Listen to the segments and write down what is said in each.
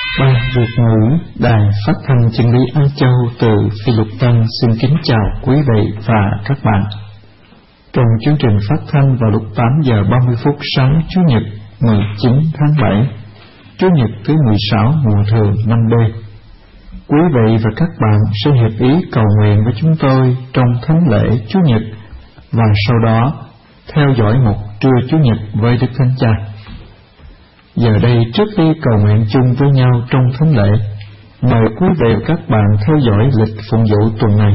Ban Việt ngữ Đài Phát thanh Chân lý Á Châu từ Phi Lục Tân xin kính chào quý vị và các bạn. Trong chương trình phát thanh vào lúc 8 giờ 30 phút sáng Chủ nhật 19 tháng 7, Chủ nhật thứ 16 mùa thường năm B, quý vị và các bạn sẽ hiệp ý cầu nguyện với chúng tôi trong thánh lễ Chủ nhật và sau đó theo dõi một trưa Chủ nhật với Đức Thánh Cha. Giờ đây, trước khi cầu nguyện chung với nhau trong thánh lễ, mời quý vị và các bạn theo dõi lịch phụng vụ tuần này.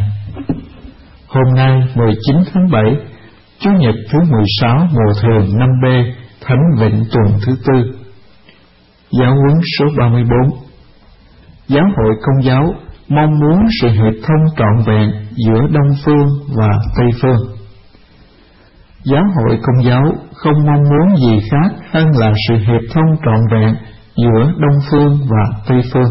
Hôm nay 19 tháng 7, Chủ nhật thứ 16 mùa thường năm B, Thánh Vịnh tuần thứ tư. Giáo huấn số 34. Giáo hội Công giáo mong muốn sự hiệp thông trọn vẹn giữa Đông phương và Tây phương. Giáo hội Công giáo không mong muốn gì khác hơn là sự hiệp thông trọn vẹn giữa Đông phương và Tây phương.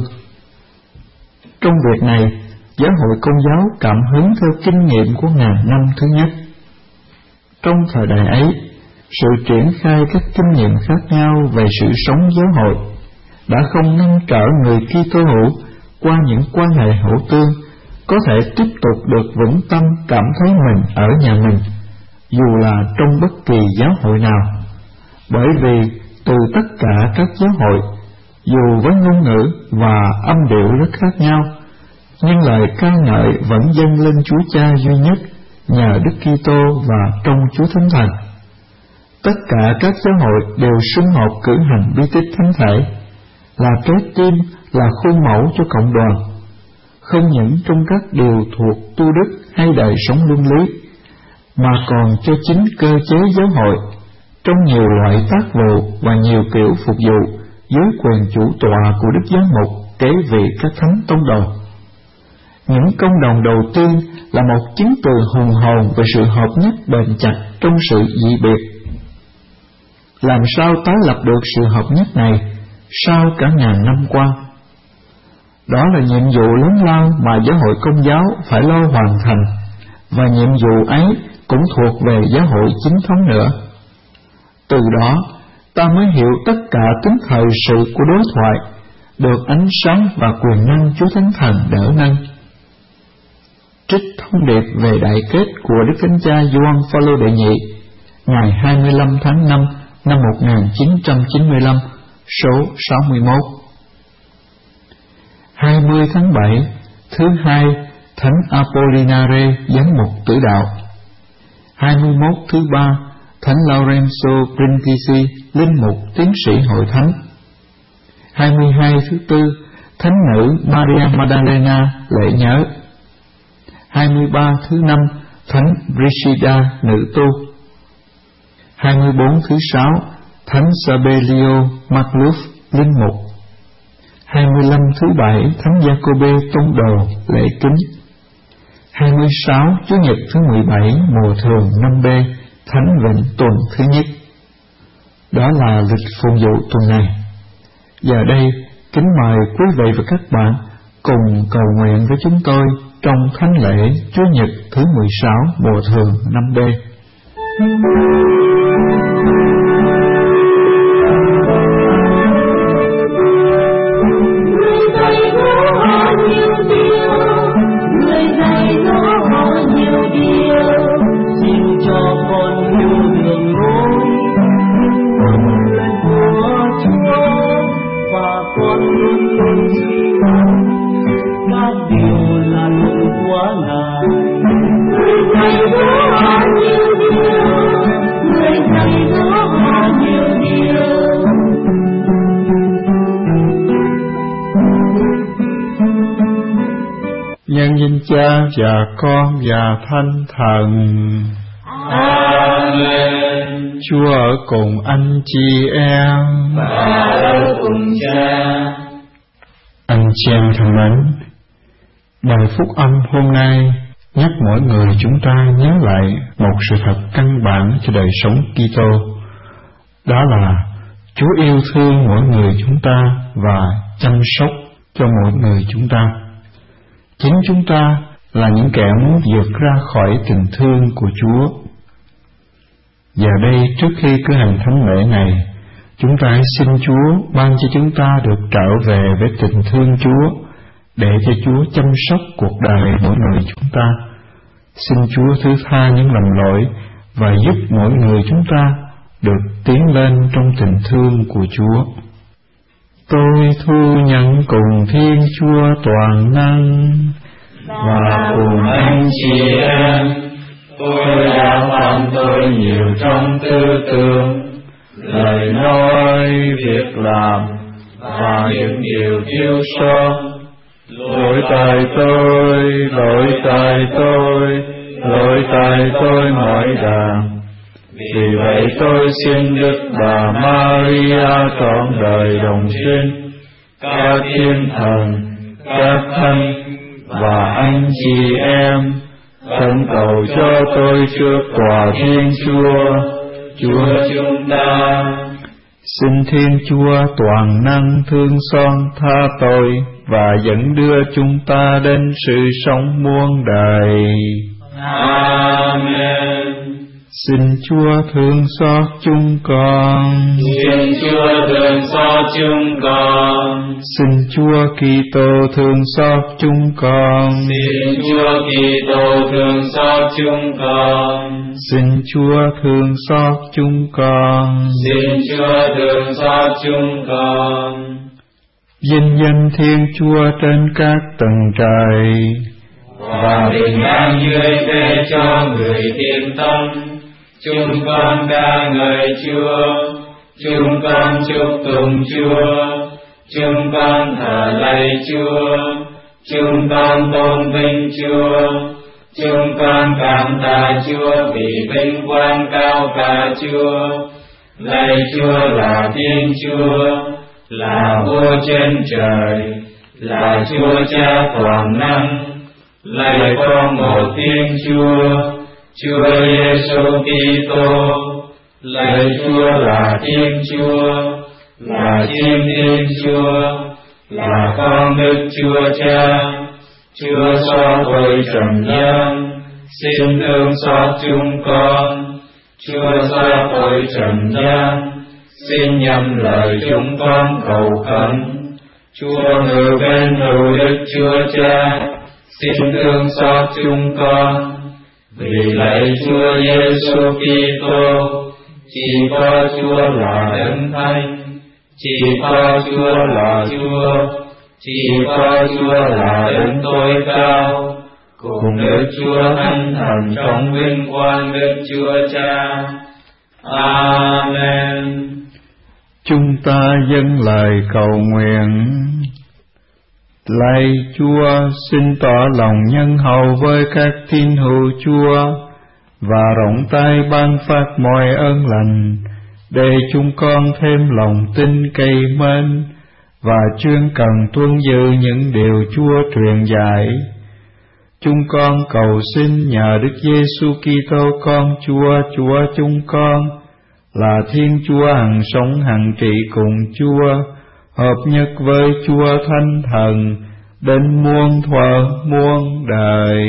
Trong việc này, Giáo hội Công giáo cảm hứng theo kinh nghiệm của ngàn năm thứ nhất. Trong thời đại ấy, sự triển khai các kinh nghiệm khác nhau về sự sống giáo hội đã không ngăn trở người Kitô hữu qua những quan hệ hữu tương có thể tiếp tục được vững tâm cảm thấy mình ở nhà mình, dù là trong bất kỳ giáo hội nào, bởi vì từ tất cả các giáo hội, dù với ngôn ngữ và âm điệu rất khác nhau, nhưng lời ca ngợi vẫn dâng lên Chúa Cha duy nhất nhờ Đức Kitô và trong Chúa Thánh Thần. Tất cả các giáo hội đều sum họp cử hành bí tích thánh thể, là trái tim, là khuôn mẫu cho cộng đoàn, không những trong các điều thuộc tu đức hay đời sống luân lý, mà còn cho chính cơ chế giáo hội trong nhiều loại tác vụ và nhiều kiểu phục vụ dưới quyền chủ tọa của Đức Giám mục kế vị các thánh tông đồ. Những công đồng đầu tiên là một chứng từ hùng hồn về sự hợp nhất bền chặt trong sự dị biệt. Làm sao tái lập được sự hợp nhất này sau cả ngàn năm qua? Đó là nhiệm vụ lớn lao mà giáo hội Công giáo phải lo hoàn thành, và nhiệm vụ ấy cũng thuộc về giáo hội chính thống nữa. Từ đó, ta mới hiểu tất cả tính thời sự của đối thoại, được ánh sáng và quyền năng Chúa Thánh Thần đỡ nâng. Trích thông điệp về đại kết của Đức Thánh Cha Gioan Phaolô đệ nhị, ngày 25 tháng 5 năm 1995, số 61. 20 tháng 7, thứ hai, Thánh Apollinare giám mục tử đạo. 21 thứ ba, Thánh Lorenzo Brindisi linh mục tiến sĩ hội thánh. 22 thứ tư, Thánh nữ Maria Maddalena lễ nhớ. 23 thứ năm, Thánh Brigida nữ tu. 24 thứ sáu, Thánh Sabelio Magluf linh mục. 25 thứ bảy, Thánh Giacobe tông đồ lễ kính. 26 Chủ nhật thứ 17 mùa thường năm B, Thánh Vịnh tuần thứ nhất. Đó là lịch phụng vụ tuần này. Giờ đây, kính mời quý vị và các bạn cùng cầu nguyện với chúng tôi trong thánh lễ Chủ nhật thứ 16 mùa thường năm B. Nhân danh Cha và Con và Thánh Thần. Amen. Chúa ở cùng anh chị em và ở cùng Cha. Anh chị em thân mến, bài phúc âm hôm nay nhắc mỗi người chúng ta nhớ lại một sự thật căn bản cho đời sống Kitô, đó là Chúa yêu thương mỗi người chúng ta và chăm sóc cho mỗi người chúng ta. Chính chúng ta là những kẻ muốn vượt ra khỏi tình thương của Chúa. Giờ đây, trước khi cử hành thánh lễ này, Chúng ta xin Chúa ban cho chúng ta được trở về với tình thương Chúa, để cho Chúa chăm sóc cuộc đời mỗi người chúng ta. Xin Chúa thứ tha những lầm lỗi và giúp mỗi người chúng ta được tiến lên trong tình thương của Chúa. Tôi thu nhận cùng Thiên Chúa toàn năng và cùng anh chị em, tôi đã phạm tội nhiều trong tư tưởng, lời nói, việc làm và những điều thiếu sót. Lỗi tại tôi mỗi đàng. Vì vậy tôi xin Đức Bà Maria trọn đời đồng sinh, các thiên thần, các thánh và anh chị em, khẩn cầu cho tôi trước tòa Thiên Chúa, Chúa chúng ta. Xin Thiên Chúa toàn năng thương xót tha tội và dẫn đưa chúng ta đến sự sống muôn đời. Amen. Xin Chúa thương xót chúng con. Xin Chúa thương xót chúng con. Xin Chúa Kitô thương xót chúng con. Xin Chúa Kitô thương xót chúng con. Xin Chúa thương xót chúng con. Xin Chúa thương xót chúng con. Vinh danh Thiên Chúa trên các tầng trời, và bình an dưới thế cho người thiện tâm. Chúng con ca ngợi Chúa, chúng con chúc tụng Chúa, chúng con thờ lạy Chúa, chúng con tôn vinh Chúa, chúng con cảm tạ Chúa vì vinh quang cao cả Chúa. Lạy Chúa là Thiên Chúa, là Vua trên trời, là Chúa Cha toàn năng. Lạy con một Thiên Chúa, Chúa Giêsu Kitô. Lạy Chúa là Thiên Chúa, là Thiên Chúa, là con Đức Chúa Cha. Chúa xóa tội trần gian, xin thương xót chúng con. Chúa xóa tội trần gian, xin nhậm lời chúng con cầu khẩn. Chúa ngự bên hữu Đức Chúa Cha, xin thương xót chúng con. Vì lạy Chúa Giêsu Kitô, chỉ có Chúa là Đấng Thánh, chỉ có Chúa là Chúa, chỉ có Chúa là Đấng tối cao, cùng Đức Chúa Thánh Thần trong vinh quang Đức Chúa Cha. Amen. Chúng ta dâng lời cầu nguyện. Lạy Chúa, xin tỏ lòng nhân hậu với các tín hữu Chúa và rộng tay ban phát mọi ơn lành, để chúng con thêm lòng tin cây mến và chuyên cần tuân giữ những điều Chúa truyền dạy. Chúng con cầu xin nhờ Đức Giêsu Kitô con Chúa, Chúa chúng con, là Thiên Chúa hằng sống hằng trị cùng Chúa, hợp nhất với Chúa Thánh Thần, đến muôn thuở muôn đời.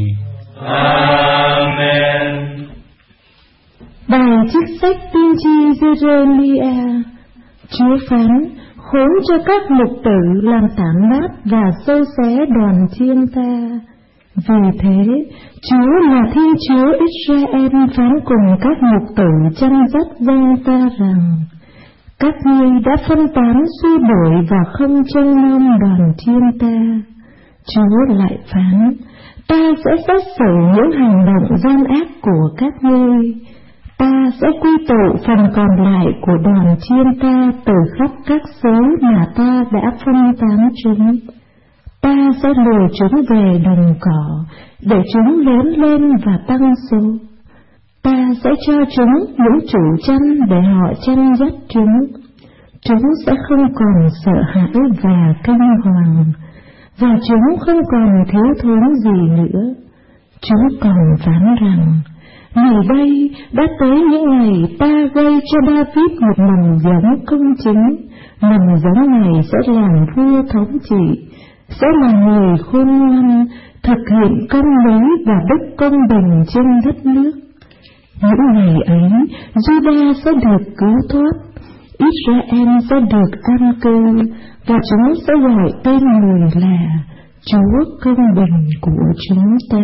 Amen. Bài trích sách tiên tri Giê-rê-mi-a. Chúa phán: khốn cho các mục tử làm tản mát và xâu xé đoàn chiên ta. Vì thế, Chúa là Thiên Chúa Israel phán cùng các mục tử chăn dắt dân ta rằng: các ngươi đã phân tán xua đuổi và không trông nom đoàn chiên ta. Chúa lại phán: ta sẽ xét xử những hành động gian ác của các ngươi. Ta sẽ quy tụ phần còn lại của đoàn chiên ta từ khắp các xứ mà ta đã phân tán chúng. Ta sẽ lùi chúng về đồng cỏ, để chúng lớn lên và tăng số. Ta sẽ cho chúng những chủ chăn để họ chăn dắt chúng. Chúng sẽ không còn sợ hãi và kinh hoàng, và chúng không còn thiếu thốn gì nữa. Chúng còn phán rằng: ngày đây đã tới những ngày ta gây cho David một mầm giống công chính. Mầm giống này sẽ làm vua thống trị, sẽ là người khôn ngoan, thực hiện công lý và đức công bình trên đất nước. Những ngày ấy, Juda sẽ được cứu thoát, Israel sẽ được an cư, và chúng sẽ gọi tên người là Chúa công bình của chúng ta.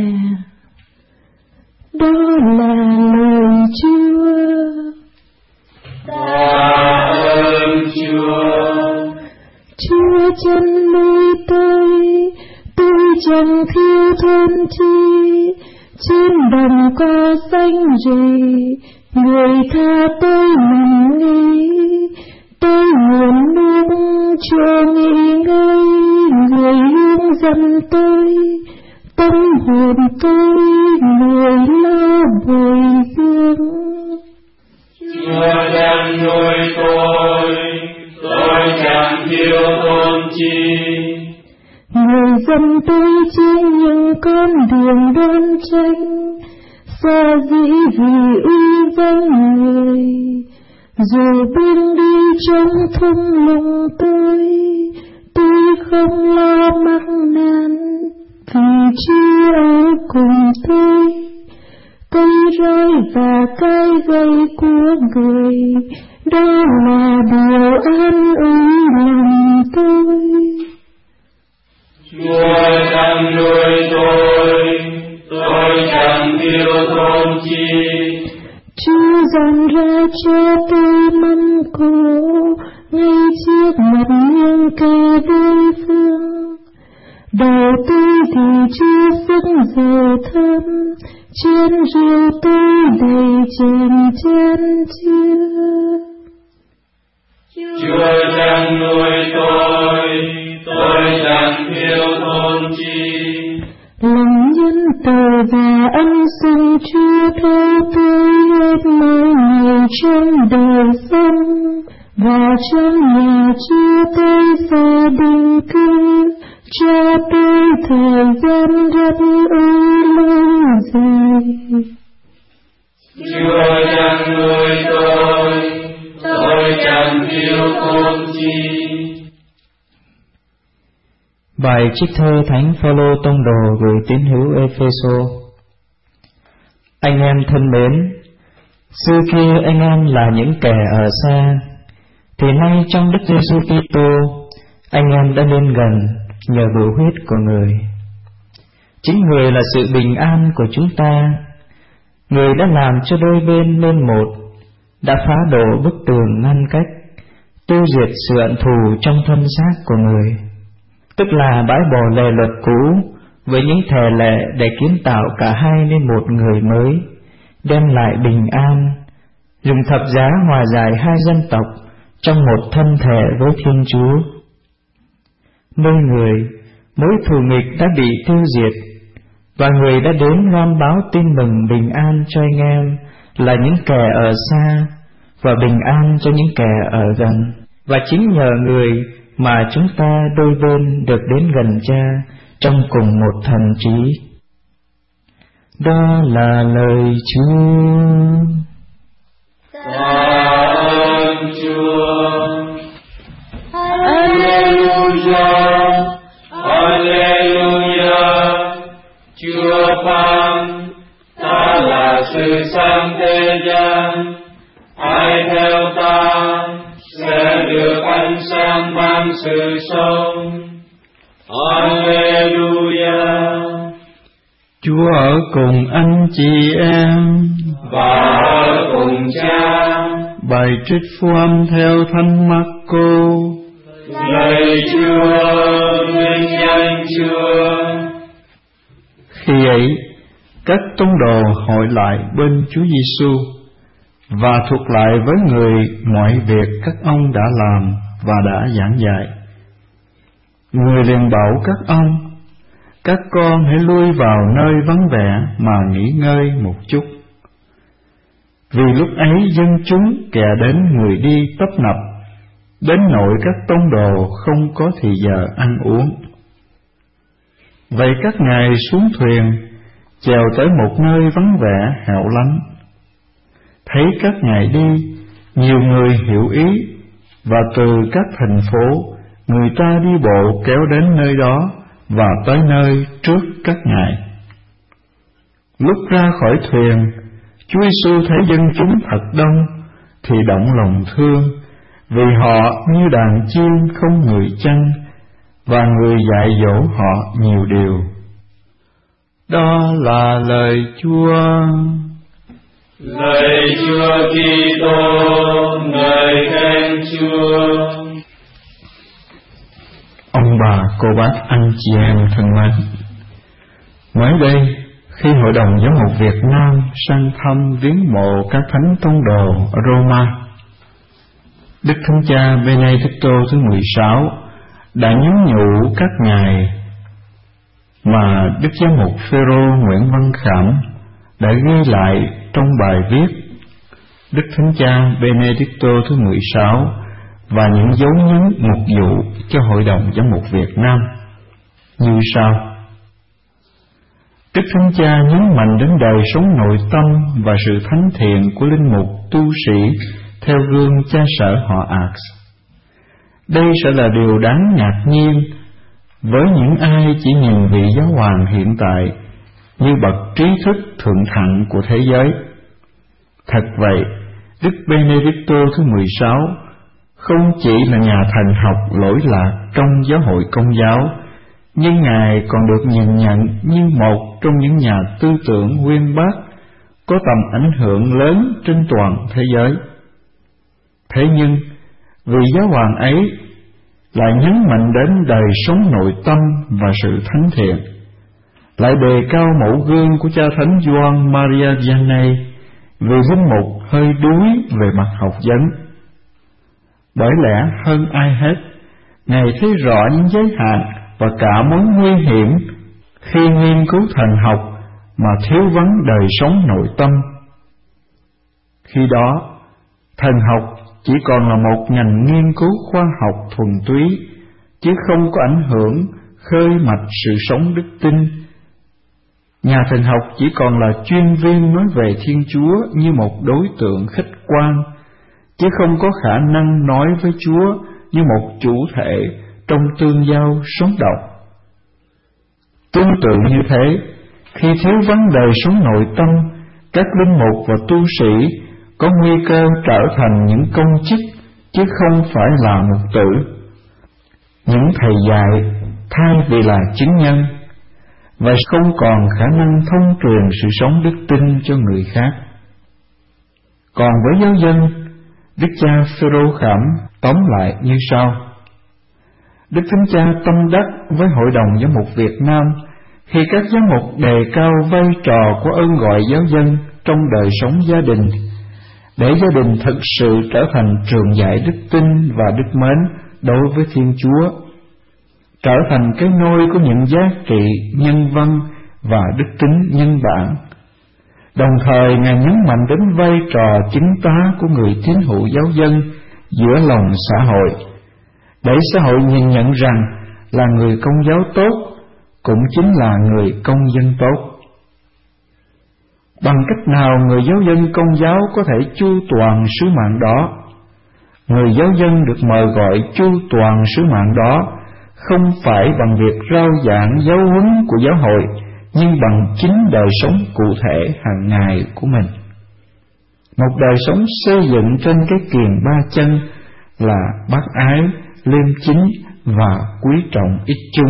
Đó là lời Chúa. Tạ ơn Chúa. Chúa chăn nuôi tôi chẳng thiếu thốn chi. Trên đồng cỏ xanh rì, người tha tôi nằm nghỉ. Tôi nguồn nước cho nghỉ ngơi, người hướng dẫn tôi. Tâm hồn tôi người lo bồi dưỡng. Chúa đang nuôi tôi chẳng thiếu thốn chi. Người dân tôi chỉ những con đường đoan tranh, xa dĩ vì uy danh người. Dù bước đi trong thung lũng tôi không lo mắc nan, vì Chúa ở cùng tôi. Cây roi và cái gậy của người, đó là điều an ủi lòng tôi. Chúa đang nuôi tôi chẳng thiếu thốn chi. Chúa dọn ra cho tôi mâm cỗ, ngay trước mặt những kẻ đối phương. Đầu tôi thì Chúa sức dầu thơm, chén rượu tôi đầy chén chứa. Chúa đang nuôi tôi chẳng thiếu thốn chi. Lòng nhân từ và ân sủng Chúa theo tôi hết mọi ngày trong đời sống, và trong nhà Chúa tôi sẽ định cư, cho tôi thời gian rất lâu dài. Chúa đang nuôi tôi chẳng thiếu thốn chi. Bài trích thơ Thánh Phaolô tông đồ gửi tín hữu Ê-phê-sô. Anh em thân mến, xưa kia anh em là những kẻ ở xa, thì nay trong Đức Giêsu Kitô anh em đã lên gần nhờ bửu huyết của Người. Chính Người là sự bình an của chúng ta. Người đã làm cho đôi bên nên một, đã phá đổ bức tường ngăn cách, tiêu diệt sự hận thù trong thân xác của Người, tức là bãi bỏ lề luật cũ với những thề lệ để kiến tạo cả hai nên một người mới, đem lại bình an, dùng thập giá hòa giải hai dân tộc trong một thân thể với Thiên Chúa. Nơi Người, mối thù nghịch đã bị tiêu diệt, và Người đã đến loan báo tin mừng bình an cho anh em là những kẻ ở xa, và bình an cho những kẻ ở gần. Và chính nhờ Người mà chúng ta đôi bên được đến gần Cha trong cùng một thần trí. Đó là lời Chúa. Tạ ơn Chúa. Alleluia, Alleluia. Chúa phán, ta là sự sáng thế gian, ai theo ta sẽ được ánh sáng ban sự sống. Alleluia. Chúa ở cùng anh chị em và ở cùng Cha. Bài trích phúc âm theo Thánh Mác-cô. Lạy Chúa, vinh danh Chúa. Khi ấy, các tông đồ hội lại bên Chúa Giêsu và thuật lại với Người mọi việc các ông đã làm và đã giảng dạy. Người liền bảo các ông: các con hãy lui vào nơi vắng vẻ mà nghỉ ngơi một chút. Vì lúc ấy dân chúng kè đến người đi tấp nập, đến nỗi các tông đồ không có thì giờ ăn uống. Vậy các ngài xuống thuyền, chèo tới một nơi vắng vẻ hẻo lánh. Thấy các ngài đi, nhiều người hiểu ý, và từ các thành phố người ta đi bộ kéo đến nơi đó và tới nơi trước các ngài. Lúc ra khỏi thuyền, Chúa Giêsu thấy dân chúng thật đông, thì động lòng thương, vì họ như đàn chim không người chăn, và người dạy dỗ họ nhiều điều. Đó là lời Chúa. Lạy Chúa Kitô, ngợi khen Chúa. Ông bà, cô bác, anh chị em thân mến, mới đây khi Hội đồng Giám mục Việt Nam sang thăm viếng mộ các thánh tông đồ ở Roma, Đức Thánh Cha Benedicto thứ 16 đã nhắn nhủ các ngài mà Đức Giám mục Phêrô Nguyễn Văn Khảm đã ghi lại trong bài viết Đức Thánh Cha Benedicto thứ 16 và những dấu nhấn mục vụ cho Hội đồng Giám mục Việt Nam như sau. Đức Thánh Cha nhấn mạnh đến đời sống nội tâm và sự thánh thiện của linh mục tu sĩ theo gương cha sở họ Ars. Đây sẽ là điều đáng ngạc nhiên với những ai chỉ nhìn vị giáo hoàng hiện tại như bậc trí thức thượng thặng của thế giới. Thật vậy, Đức Benedicto thứ 16 không chỉ là nhà thần học lỗi lạc trong giáo hội Công giáo, nhưng Ngài còn được nhìn nhận như một trong những nhà tư tưởng uyên bác có tầm ảnh hưởng lớn trên toàn thế giới. Thế nhưng, vị giáo hoàng ấy lại nhấn mạnh đến đời sống nội tâm và sự thánh thiện, lại đề cao mẫu gương của cha thánh Gioan Maria Vianney vì linh mục hơi đuối về mặt học vấn. Bởi lẽ hơn ai hết, Ngài thấy rõ những giới hạn và cả mối nguy hiểm khi nghiên cứu thần học mà thiếu vắng đời sống nội tâm. Khi đó, thần học chỉ còn là một ngành nghiên cứu khoa học thuần túy, chứ không có ảnh hưởng khơi mạch sự sống đức tin. Nhà thần học chỉ còn là chuyên viên nói về Thiên Chúa như một đối tượng khách quan, chứ không có khả năng nói với Chúa như một chủ thể trong tương giao sống động. Tương tự như thế, khi thiếu vắng đời sống nội tâm, các linh mục và tu sĩ có nguy cơ trở thành những công chức chứ không phải là mục tử, những thầy dạy thay vì là chứng nhân, và không còn khả năng thông truyền sự sống đức tin cho người khác. Còn với giáo dân, Đức cha Phêrô Khảm tóm lại như sau. Đức Thánh Cha tâm đắc với Hội đồng Giám mục Việt Nam khi các giám mục đề cao vai trò của ơn gọi giáo dân trong đời sống gia đình, để gia đình thực sự trở thành trường dạy đức tin và đức mến đối với Thiên Chúa, trở thành cái nôi của những giá trị nhân văn và đức tính nhân bản. Đồng thời, Ngài nhấn mạnh đến vai trò chứng tá của người tín hữu giáo dân giữa lòng xã hội, để xã hội nhìn nhận rằng là người Công giáo tốt cũng chính là người công dân tốt. Bằng cách nào người giáo dân Công giáo có thể chu toàn sứ mạng đó? Người giáo dân được mời gọi chu toàn sứ mạng đó không phải bằng việc rao giảng giáo huấn của giáo hội, nhưng bằng chính đời sống cụ thể hàng ngày của mình. Một đời sống xây dựng trên cái kiềng ba chân là bác ái, liêm chính và quý trọng ích chung.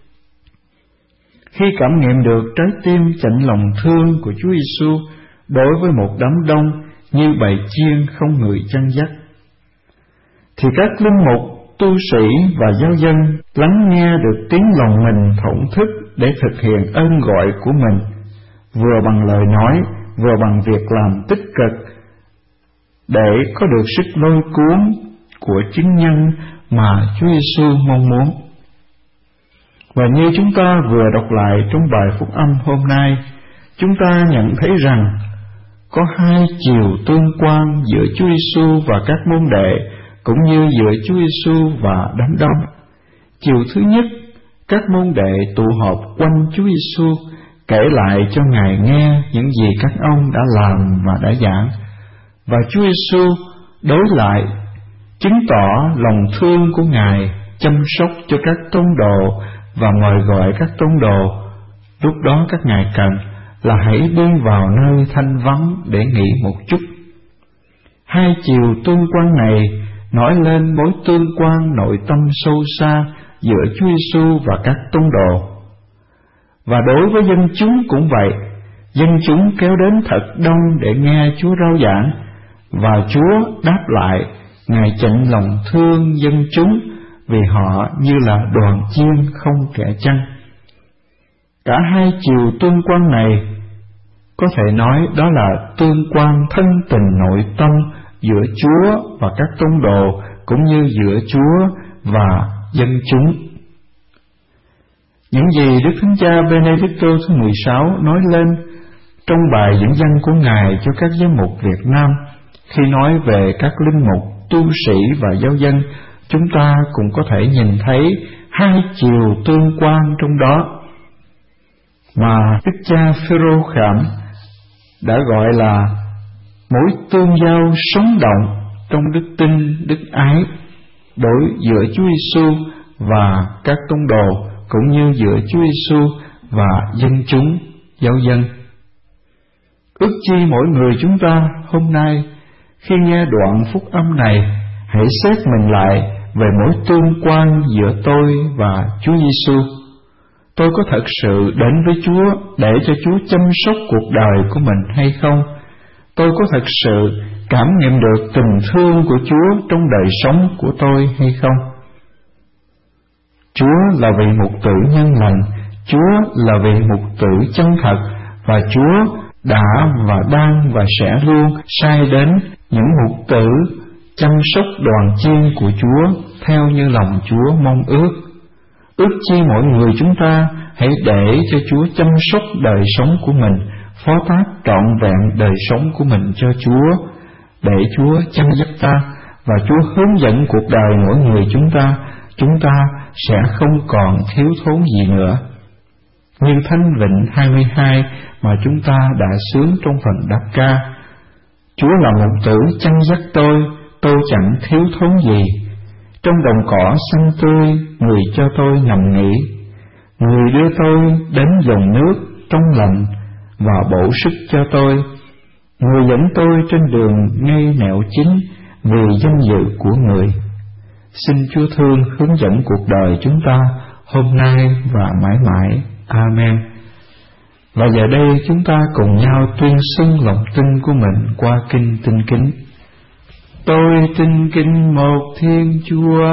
Khi cảm nghiệm được trái tim chạnh lòng thương của Chúa Giêsu đối với một đám đông như bầy chiên không người chăn dắt, thì các linh mục, tu sĩ và giáo dân lắng nghe được tiếng lòng mình thổn thức để thực hiện ơn gọi của mình, vừa bằng lời nói, vừa bằng việc làm tích cực, để có được sức lôi cuốn của chứng nhân mà Chúa Giêsu mong muốn. Và như chúng ta vừa đọc lại trong bài phúc âm hôm nay, chúng ta nhận thấy rằng có hai chiều tương quan giữa Chúa Giêsu và các môn đệ, cũng như giữa Chúa Giêsu và đám đông. Chiều thứ nhất, các môn đệ tụ họp quanh Chúa Giêsu, kể lại cho Ngài nghe những gì các ông đã làm và đã giảng, và Chúa Giêsu đối lại chứng tỏ lòng thương của Ngài, chăm sóc cho các tông đồ và mời gọi các tông đồ. Lúc đó các ngài cần là hãy đi vào nơi thanh vắng để nghỉ một chút. Hai chiều tương quan này nói lên mối tương quan nội tâm sâu xa giữa Chúa Giêsu và các tông đồ. Và đối với dân chúng cũng vậy, dân chúng kéo đến thật đông để nghe Chúa rao giảng, và Chúa đáp lại, Ngài chạnh lòng thương dân chúng vì họ như là đoàn chiên không kẻ chăn. Cả hai chiều tương quan này có thể nói đó là tương quan thân tình nội tâm giữa Chúa và các tông đồ, cũng như giữa Chúa và dân chúng. Những gì Đức Thánh Cha Benedicto thứ 16 nói lên trong bài dẫn văn của Ngài cho các giám mục Việt Nam khi nói về các linh mục, tu sĩ và giáo dân, chúng ta cũng có thể nhìn thấy hai chiều tương quan trong đó mà Đức Cha Phêrô Khảm đã gọi là mối tương giao sống động trong đức tin, đức ái đối giữa Chúa Giêsu và các tông đồ, cũng như giữa Chúa Giêsu và dân chúng, giáo dân. Ước chi mỗi người chúng ta hôm nay khi nghe đoạn phúc âm này, hãy xét mình lại về mối tương quan giữa tôi và Chúa Giêsu. Tôi có thật sự đến với Chúa để cho Chúa chăm sóc cuộc đời của mình hay không? Tôi có thật sự cảm nghiệm được tình thương của Chúa trong đời sống của tôi hay không? Chúa là vị mục tử nhân lành, Chúa là vị mục tử chân thật, và Chúa đã và đang và sẽ luôn sai đến những mục tử chăm sóc đoàn chiên của Chúa theo như lòng Chúa mong ước. Ước chi mỗi người chúng ta hãy để cho Chúa chăm sóc đời sống của mình, phó thác trọn vẹn đời sống của mình cho Chúa, để Chúa chăm dắt ta và Chúa hướng dẫn cuộc đời mỗi người chúng ta sẽ không còn thiếu thốn gì nữa. Như Thánh Vịnh 22 mà chúng ta đã xướng trong phần đáp ca: Chúa là mục tử chăn dắt tôi chẳng thiếu thốn gì. Trong đồng cỏ xanh tươi, người cho tôi nằm nghỉ. Người đưa tôi đến dòng nước trong lành và bổ sức cho tôi. Người dẫn tôi trên đường ngay nẻo chính vì danh dự của người. Xin Chúa thương hướng dẫn cuộc đời chúng ta hôm nay và mãi mãi. Amen. Và giờ đây chúng ta cùng nhau tuyên xưng lòng tin của mình qua kinh tinh kính. Tôi tin kính một Thiên Chúa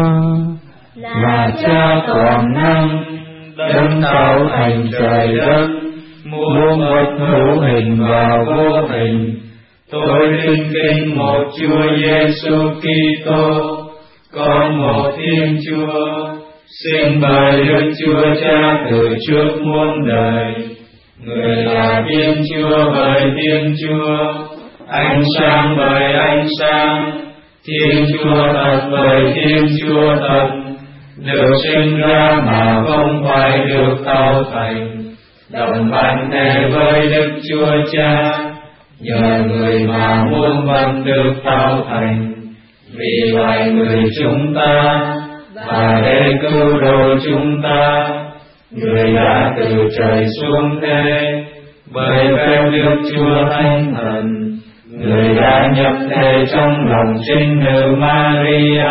là Cha toàn năng, đấng tạo thành trời đất, muôn vật hữu hình và vô hình. Tôi tin kính một Chúa Giêsu Kitô, con một Thiên Chúa, sinh bởi Đức Chúa Cha từ trước muôn đời. Người là Thiên Chúa bởi Thiên Chúa, ánh sáng bởi ánh sáng, Thiên Chúa thật bởi Thiên Chúa thật, được sinh ra mà không phải được tạo thành, đồng bản thể với Đức Chúa Cha, nhờ người mà muôn vật được tạo thành, vì loài người chúng ta và để cứu độ chúng ta, người đã từ trời xuống thế, bởi phép Đức Chúa Thánh Thần, người đã nhập thể trong lòng trinh nữ Maria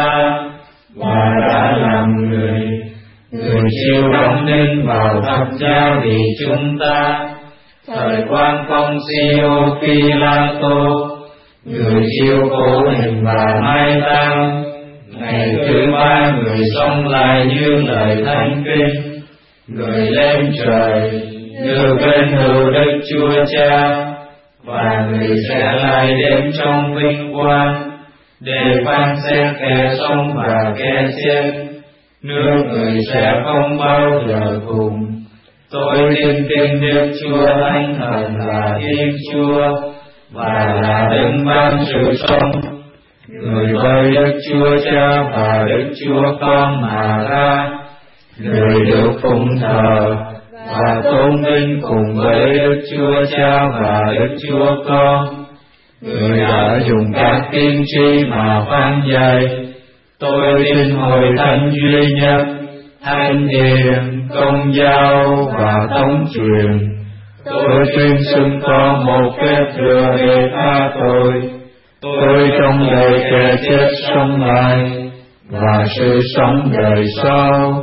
và đã làm người. Người chịu đóng đinh vào thập giá vì chúng ta, thời quan Poncio Pilato, người chịu khổ hình và mai táng. Ngày thứ ba người sống lại như lời thánh kinh, người lên trời, được bên hữu Đức Chúa Cha, và người sẽ lại đến trong vinh quang để phán xét kẻ sống và kẻ chết. Nước người sẽ không bao giờ cùng. Tôi tin kính Đức Chúa Thánh Thần là Thiên Chúa và là đấng ban sự sống, người bởi Đức Chúa Cha và Đức Chúa Con mà ra, người được phụng thờ và tôn vinh cùng với Đức Chúa Cha và Đức Chúa Con. Người đã dùng các tiên tri mà phán dạy. Tôi tin hội thánh duy nhất, thánh hiền, công giáo và thống truyền. Tôi tuyên xưng có một phép rửa để tha tội. tôi trong đời kẻ chết sống lại, và sự sống đời sau.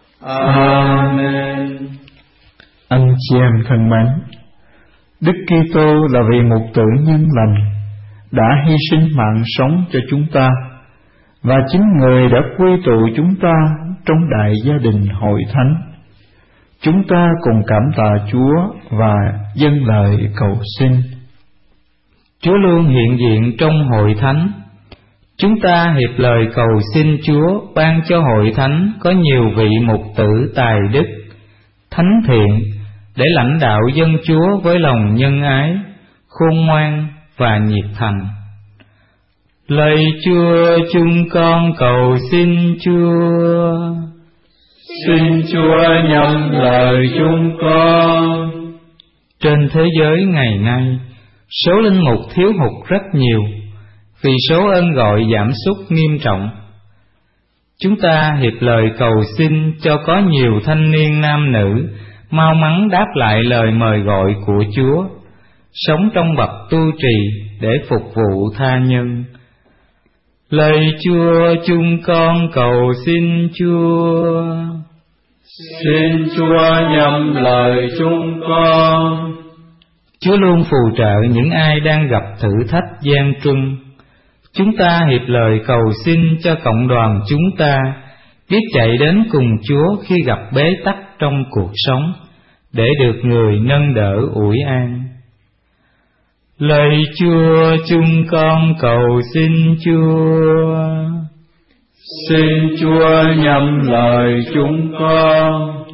Amen. Anh chị em thân mến, Đức Kitô là vị mục tử nhân lành, đã hy sinh mạng sống cho chúng ta, và chính Người đã quy tụ chúng ta trong đại gia đình hội thánh. Chúng ta cùng cảm tạ Chúa và dâng lời cầu xin. Chúa luôn hiện diện trong hội thánh. Chúng ta hiệp lời cầu xin Chúa ban cho hội thánh có nhiều vị mục tử tài đức, thánh thiện, để lãnh đạo dân Chúa với lòng nhân ái, khôn ngoan và nhiệt thành. Lạy Chúa, chúng con cầu xin Chúa. Xin Chúa nhậm lời chúng con. Trên thế giới ngày nay, số linh mục thiếu hụt rất nhiều, vì số ơn gọi giảm sút nghiêm trọng. Chúng ta hiệp lời cầu xin cho có nhiều thanh niên nam nữ mau mắn đáp lại lời mời gọi của Chúa, sống trong bậc tu trì để phục vụ tha nhân. Lạy Chúa, chúng con cầu xin Chúa. Xin Chúa nhậm lời chúng con. Chúa luôn phù trợ những ai đang gặp thử thách gian truân. Chúng ta hiệp lời cầu xin cho cộng đoàn chúng ta biết chạy đến cùng Chúa khi gặp bế tắc trong cuộc sống, để được Người nâng đỡ ủi an. Lạy Chúa, chúng con cầu xin Chúa. Xin Chúa nhậm lời chúng con.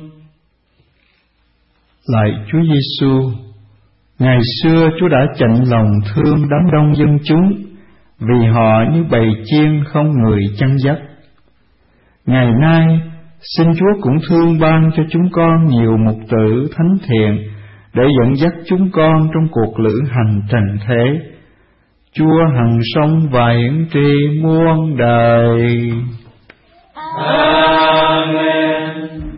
Lạy Chúa Giêsu, ngày xưa Chúa đã chạnh lòng thương đám đông dân chúng, vì họ như bầy chiên không người chăn dắt. Ngày nay, xin Chúa cũng thương ban cho chúng con nhiều mục tử thánh thiện, để dẫn dắt chúng con trong cuộc lữ hành trần thế. Chúa hằng sống và hiển tri muôn đời. Amen.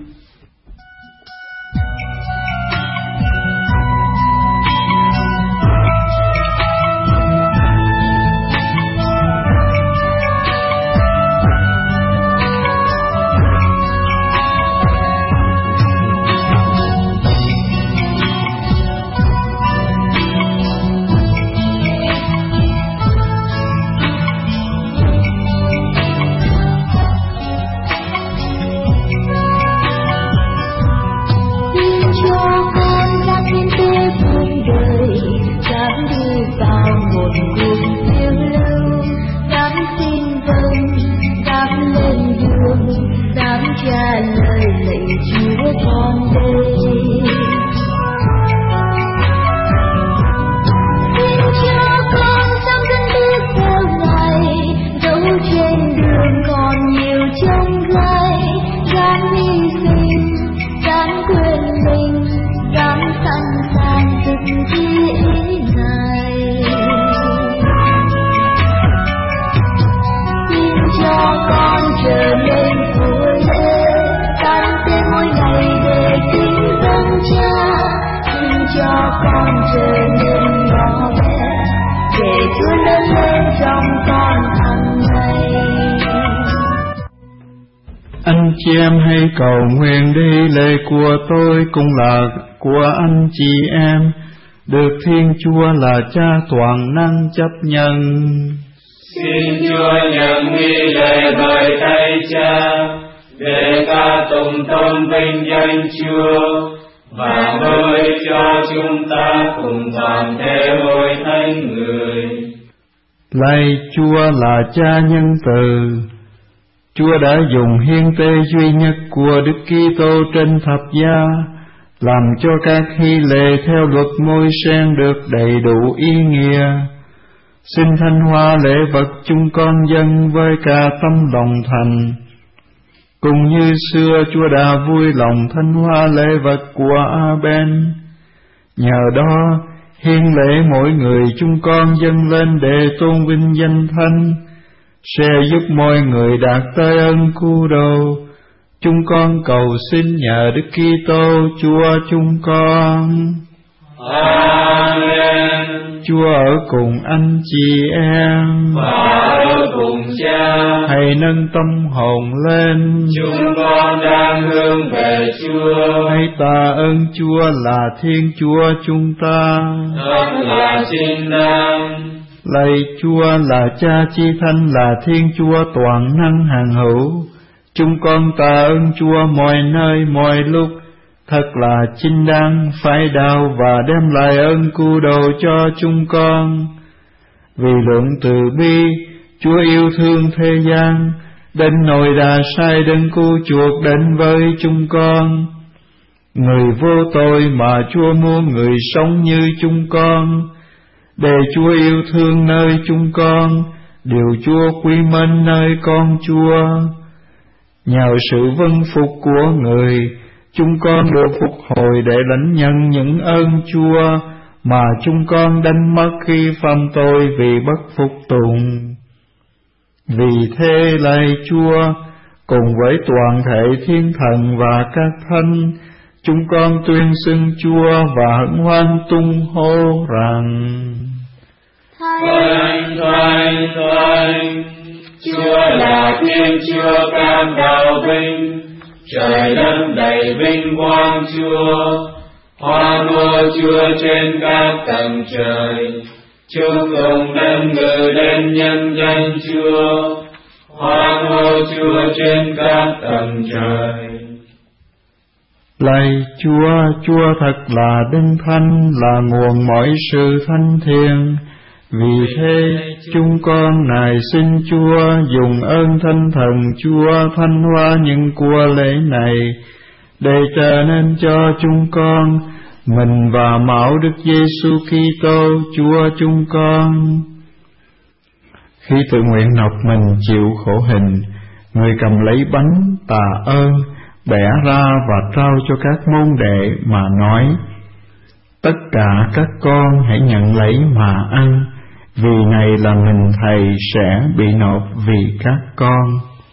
Anh chị em hãy cầu nguyện đi, lễ của tôi cũng là của anh chị em, được Thiên Chúa là Cha toàn năng chấp nhận. Xin Chúa nhận nghi lễ bởi tay Cha, để ca tụng tôn vinh danh Chúa, và mới cho chúng ta cùng toàn thể hội thánh người. Lạy Chúa là Cha nhân từ, Chúa đã dùng hiến tế duy nhất của Đức Kitô trên thập giá, làm cho các hy lễ theo luật Môi-se được đầy đủ ý nghĩa. Xin thanh hóa lễ vật chúng con dâng với cả tâm lòng thành, cùng như xưa Chúa đã vui lòng thanh hóa lễ vật của A-ben. Nhờ đó, hiến lễ mỗi người chúng con dâng lên để tôn vinh danh Thánh, sẽ giúp mọi người đạt tới ân cứu độ. Chúng con cầu xin nhờ Đức Kitô Chúa chúng con. Amen. Chúa ở cùng anh chị em và ở cùng Cha. Hãy nâng tâm hồn lên, chúng con đang hướng về Chúa. hãy tạ ơn Chúa là Thiên Chúa chúng ta. Thật là chính đáng. Lạy Chúa là Cha Chi Thánh, là Thiên Chúa toàn năng hằng hữu. Chúng con tạ ơn Chúa mọi nơi mọi lúc. Thật là chính đáng phải đau và đem lại ơn cứu độ cho chúng con. Vì lượng từ bi, Chúa yêu thương thế gian, đến nỗi đã sai đấng cứu chuộc đến với chúng con. Người vô tội mà Chúa muốn người sống như chúng con, để Chúa yêu thương nơi chúng con, điều Chúa quý mến nơi con Chúa. Nhờ sự vâng phục của người, chúng con được phục hồi để lãnh nhận những ơn Chúa mà chúng con đánh mất khi phạm tội vì bất phục tùng. Vì thế lạy Chúa, cùng với toàn thể thiên thần và các thánh, chúng con tuyên xưng Chúa và hân hoan tung hô rằng: Thánh, thánh, thánh, Chúa là Thiên Chúa cam đạo vinh, trời đất đầy vinh quang Chúa. Hoan hô Chúa trên các tầng trời, chúc tụng đấng ngự đến nhân danh Chúa. Hoan hô Chúa trên các tầng trời. Lạy Chúa, Chúa thật là đấng thánh, là nguồn mọi sự thánh thiêng. Vì thế chúng con nài xin Chúa dùng ơn Thánh Thần Chúa thanh hóa những của lễ này, để trở nên cho chúng con mình và mẫu Đức Giêsu Kitô Chúa chúng con. Khi tự nguyện nộp mình chịu khổ hình, người cầm lấy bánh tạ ơn, bẻ ra và trao cho các môn đệ mà nói: Tất cả các con hãy nhận lấy mà ăn, vì này là mình Thầy sẽ bị nộp vì các con.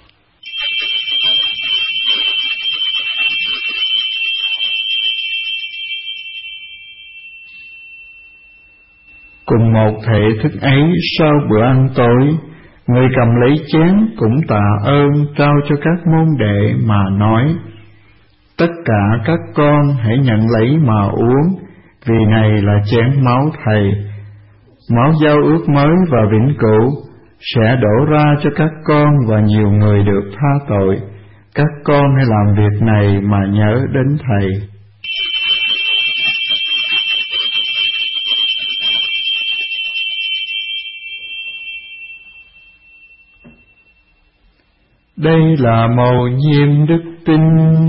Cùng một thể thức ấy, sau bữa ăn tối, người cầm lấy chén cũng tạ ơn, trao cho các môn đệ mà nói: Tất cả các con hãy nhận lấy mà uống, vì này là chén máu Thầy, máu giao ước mới và vĩnh cửu, sẽ đổ ra cho các con và nhiều người được tha tội. Các con hãy làm việc này mà nhớ đến Thầy. Đây là mầu nhiệm đức tin.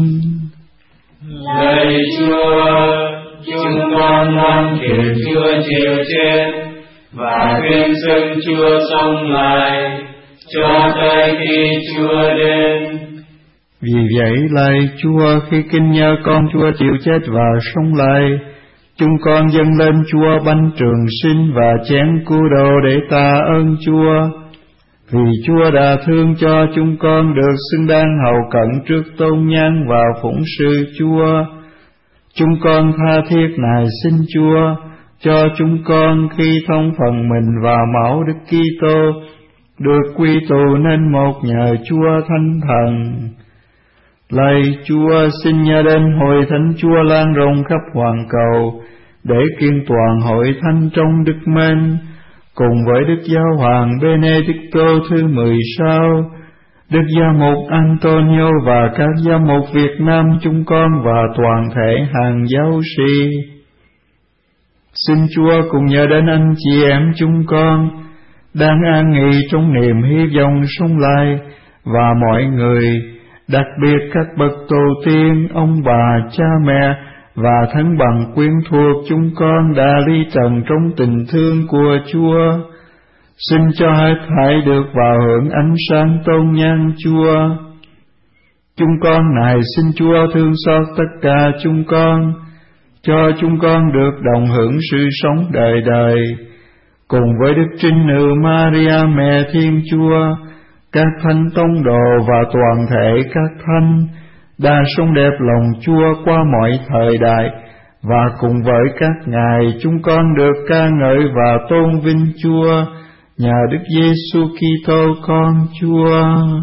Lạy Chúa, chúng con hoan kiện Chúa chịu chết và tuyên xưng Chúa sống lại cho tới khi Chúa đến. Vì vậy lạy Chúa, khi kinh nhớ con Chúa chịu chết và sống lại, chúng con dâng lên Chúa bánh trường sinh và chén cứu độ để tạ ơn Chúa. Vì Chúa đã thương cho chúng con được xứng đáng hầu cận trước tôn nhang và phụng sự Chúa, chúng con tha thiết nài xin Chúa cho chúng con khi thông phần mình và máu Đức Kitô được quy tụ nên một nhờ Chúa Thánh Thần. Lạy Chúa, xin nhờ đến hội thánh Chúa lan rộng khắp hoàn cầu, để kiên toàn hội thánh trong đức mến, cùng với Đức Giáo Hoàng Benedicto thứ 16, Đức Gia mục Antonio và các gia mục Việt Nam chúng con và toàn thể hàng giáo sĩ. Xin Chúa cùng nhờ đến anh chị em chúng con đang an nghỉ trong niềm hy vọng sống lại, và mọi người, đặc biệt các bậc tổ tiên, ông bà, cha mẹ và thân bằng quyến thuộc chúng con đã ly trần trong tình thương của Chúa. Xin cho hết thảy được vào hưởng ánh sáng tôn nhang Chúa. Chúng con nài xin Chúa thương xót tất cả chúng con, cho chúng con được đồng hưởng sự sống đời đời, cùng với Đức Trinh Nữ Maria Mẹ Thiên Chúa, các thánh tông đồ và toàn thể các thánh đã sống đẹp lòng Chúa qua mọi thời đại, và cùng với các ngài chúng con được ca ngợi và tôn vinh Chúa nhờ Đức Giêsu Kitô con Chúa.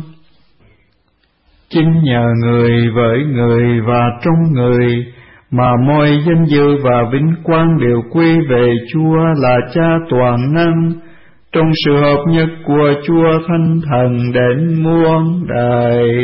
Chính nhờ người, với người và trong người mà mọi danh dự và vinh quang đều quy về Chúa là Cha toàn năng, trong sự hợp nhất của Chúa Thánh Thần đến muôn đời.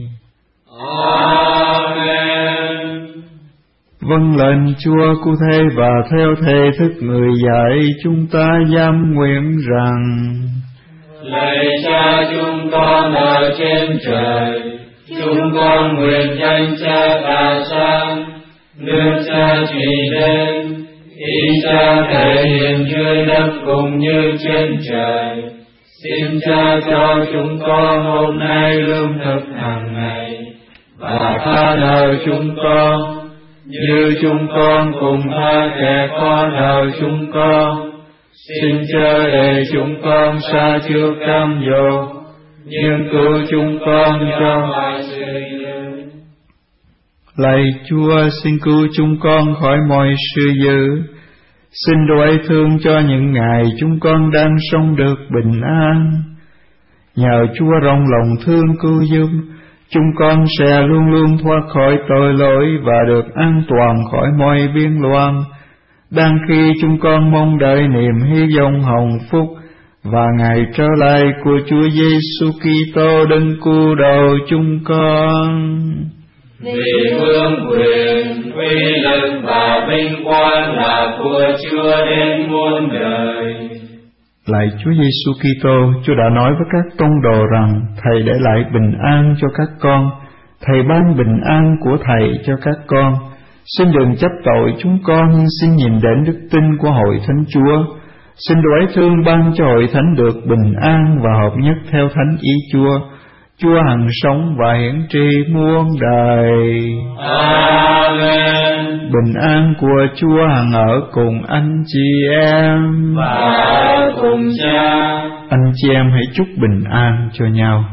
Amen. Vâng lệnh Chúa cụ thể và theo thể thức người dạy, chúng ta dám nguyện rằng: Lạy Cha chúng con ở trên trời, chúng con nguyện danh Cha tỏa sáng, nước Cha trị đến, ý Cha thể hiện dưới đất cũng như trên trời. Xin Cha cho chúng con hôm nay lương thực hàng ngày, và tha nợ chúng con như chúng con cùng tha kẻ có nợ chúng con. Xin chớ để chúng con sa trước cám dỗ, nhưng cứu chúng con cho mọi sự dữ. Lạy Chúa, xin cứu chúng con khỏi mọi sự dữ. Xin đoái thương cho những ngày chúng con đang sống được bình an. Nhờ Chúa rộng lòng thương cứu giúp, chúng con sẽ luôn luôn thoát khỏi tội lỗi và được an toàn khỏi mọi biên loạn, đang khi chúng con mong đợi niềm hy vọng hồng phúc và ngày trở lại của Chúa Giêsu Kitô đấng cứu độ chúng con. Vì vương quyền, uy lực và vinh quang là của Chúa đến muôn đời. Lạy Chúa Giêsu Kitô, Chúa đã nói với các tông đồ rằng Thầy để lại bình an cho các con, Thầy ban bình an của Thầy cho các con. Xin đừng chấp tội chúng con, nhưng xin nhìn đến đức tin của hội thánh Chúa. Xin đoái thương ban cho hội thánh được bình an và hợp nhất theo thánh ý Chúa. Chúa hằng sống và hiển tri muôn đời. Amen. Bình an của Chúa hằng ở cùng anh chị em và ở cùng Cha. Anh chị em hãy chúc bình an cho nhau.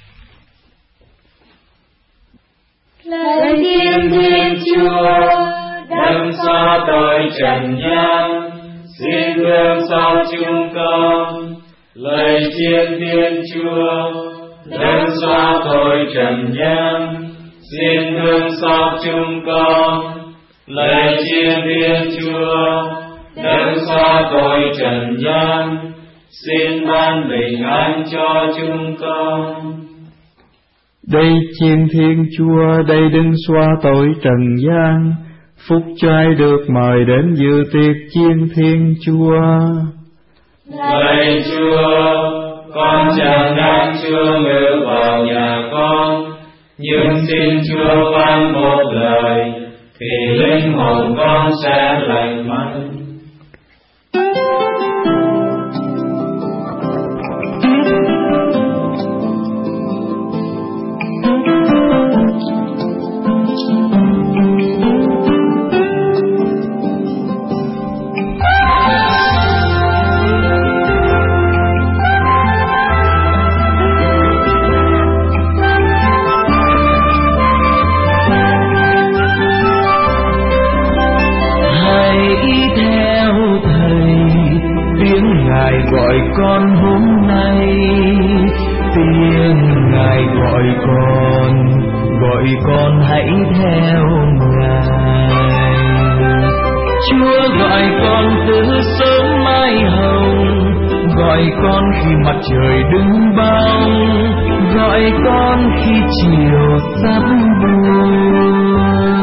Lạy Thiên Thiên Chúa, đấng xóa tội trần gian, xin thương xót chúng con. Lạy Thiên Thiên Chúa, đấng xóa tội trần gian, xin thương xót chúng con. Lạy Thiên Thiên Chúa, đấng xóa tội trần gian, xin ban bình an cho chúng con. Đây Chiên Thiên Chúa, đây đấng xóa tội trần gian, phúc cho ai được mời đến dự tiệc Chiên Thiên Chúa. Lạy Chúa, con chẳng đáng Chúa ngự vào nhà con, nhưng xin Chúa phán một lời, thì linh hồn con sẽ lành mạnh. Gọi con hôm nay, tiếng Ngài gọi con hãy theo Ngài. Chúa gọi con từ sớm mai hồng, gọi con khi mặt trời đứng bóng, gọi con khi chiều sắp buông.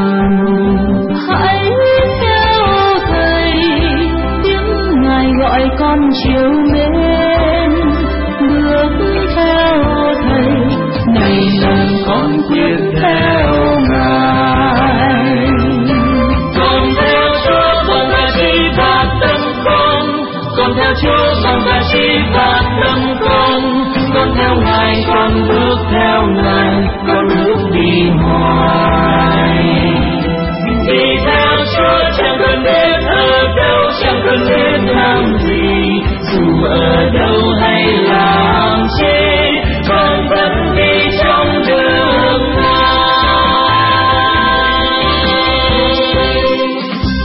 hãy theo Thầy, tiếng Ngài gọi con chiều mến, bước theo Thầy, này là con quyết theo Ngài. Con theo Chúa con ta chỉ phát tâm con theo Chúa con ta chỉ phát tâm con theo Ngài, con bước theo Ngài, con bước đi hoài. Đi theo Chúa chẳng cần biết ở đâu, chẳng cần biết làm gì, dù ở đâu hay làm chi, con vẫn đi trong đường Ngài.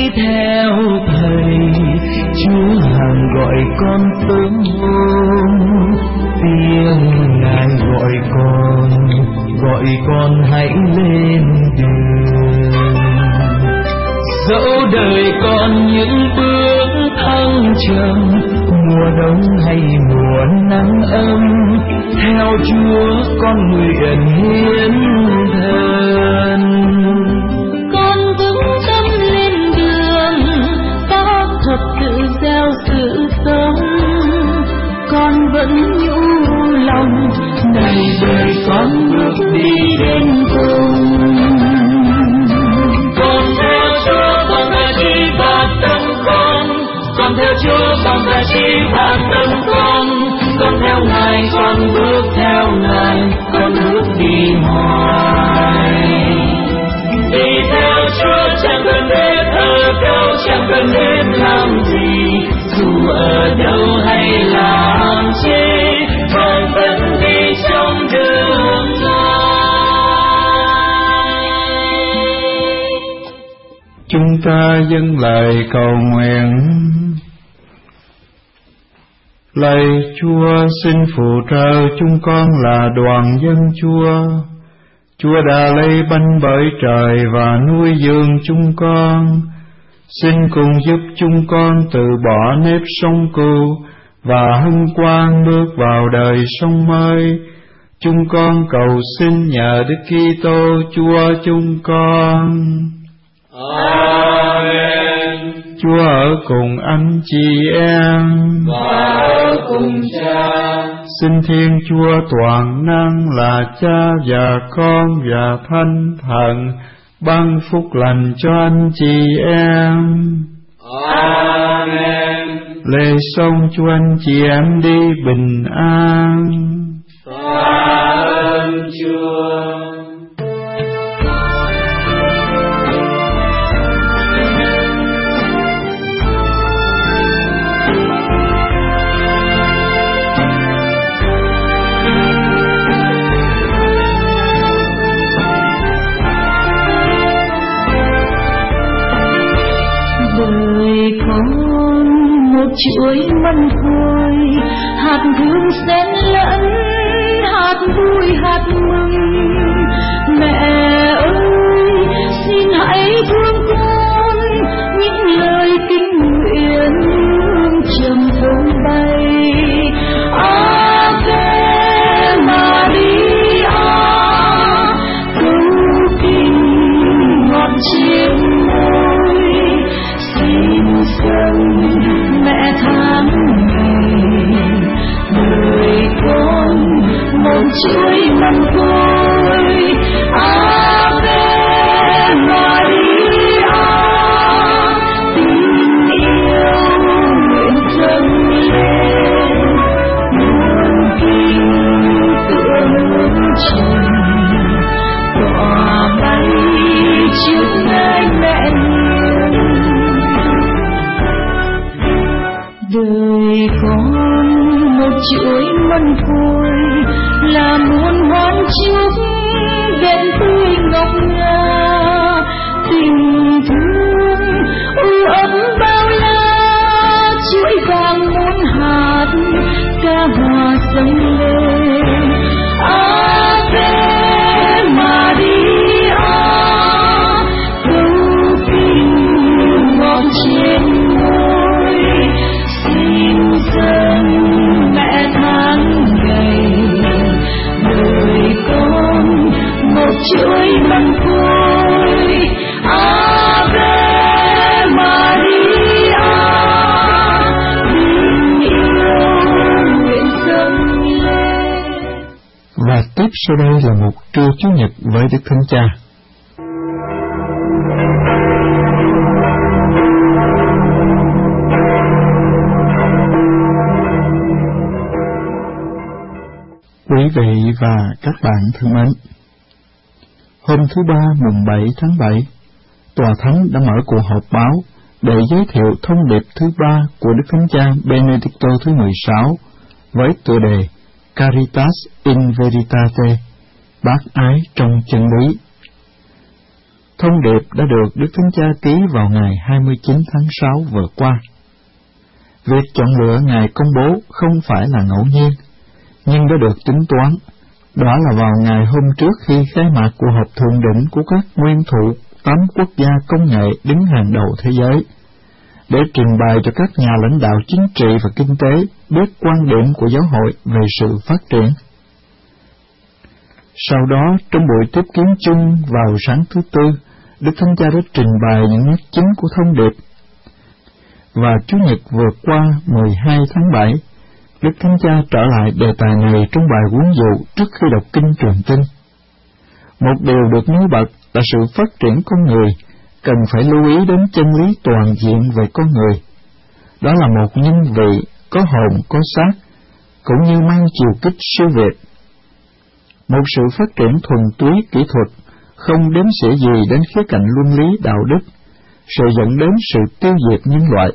theo Thầy. Chúa hàng gọi con sớm hôm, tiếng Ngài gọi con hãy lên đường. Dẫu đời còn những bước thăng trầm, mùa đông hay mùa nắng ấm, theo Chúa con nguyện hiến thân. Con vững tâm lên đường, ta thật tự gieo sự sống. Con vẫn nhủ lòng, này đời con bước đi đến cùng. Con theo Chúa bằng cả trí và tâm con theo Chúa bằng cả trí và tâm con theo Ngài, con bước theo Ngài, con bước đi hoài. Đi theo Chúa chẳng cần biết ở đâu, chẳng cần biết làm gì, dù ở đâu hay làm chi, con vẫn đi trong đường Ngài. Chúng ta dâng lời cầu nguyện. Lạy Chúa, xin phù trợ chúng con là đoàn dân Chúa. Chúa đã lấy bánh bởi trời và nuôi dưỡng chúng con. Xin cùng giúp chúng con từ bỏ nếp sống cũ và hân hoan bước vào đời sống mới. Chúng con cầu xin nhờ Đức Kitô Chúa chúng con. Amen. Chúa ở cùng anh chị em và ở cùng Cha. Xin Thiên Chúa toàn năng là Cha và Con và Thánh Thần ban phúc lành cho anh chị em. Amen. Lễ sống cho anh chị em đi bình an. Tạ ơn Chúa. Đời con một chuỗi mân khôi, hạt gương xen lẫn, hạt vui hạt mừng. Mẹ ơi, xin hãy thương con, những lời kinh nguyện hương trầm thơm bay. Ave Maria, câu kinh ngọt trên môi. Xin dâng mẹ tháng ngày, đời con một chuỗi mân khôi. Ave Maria, tình yêu nguyện dâng lên, muôn kinh tựa hướng trời, tỏa bay trước nơi mẹ hiền. Đời con một chuỗi mân khôi, là muôn hoan chúc đèn tươi ngọc ngà. Tình thương u ấm bao la, chuỗi vàng muôn hạt, ca hòa dâng lên. Ave Maria, câu kinh ngọt trên môi. Xin dâng mẹ tháng ngày, đời con một chuỗi mân khôi. Ave Maria, tình yêu nguyện dâng lên. Và tiếp sau đây là một trưa Chủ nhật với Đức Thánh Cha. Quý vị và các bạn thân mến, hôm thứ Ba mùng 7 tháng 7, Tòa Thánh đã mở cuộc họp báo để giới thiệu thông điệp thứ 3 của Đức Thánh Cha Benedicto thứ 16 với tựa đề Caritas in Veritate, bác ái trong chân lý. Thông điệp đã được Đức Thánh Cha ký vào ngày 29 tháng 6 vừa qua. Việc chọn lựa ngày công bố không phải là ngẫu nhiên, nhưng đã được tính toán. Đó là vào ngày hôm trước khi khai mạc cuộc họp thượng đỉnh của các nguyên thủ 8 quốc gia công nghệ đứng hàng đầu thế giới, để trình bày cho các nhà lãnh đạo chính trị và kinh tế biết quan điểm của giáo hội về sự phát triển. Sau đó, trong buổi tiếp kiến chung vào sáng thứ Tư, Đức Thánh Cha đã trình bày những nét chính của thông điệp. Và Chủ nhật vừa qua 12 tháng 7, Đức Thánh Cha trở lại đề tài này trong bài huấn dụ trước khi đọc kinh truyền tin. Một điều được nêu bật là sự phát triển con người cần phải lưu ý đến chân lý toàn diện về con người. Đó là một nhân vị có hồn có xác, cũng như mang chiều kích siêu việt. Một sự phát triển thuần túy kỹ thuật không đếm xỉa gì đến khía cạnh luân lý đạo đức, sẽ dẫn đến sự tiêu diệt nhân loại.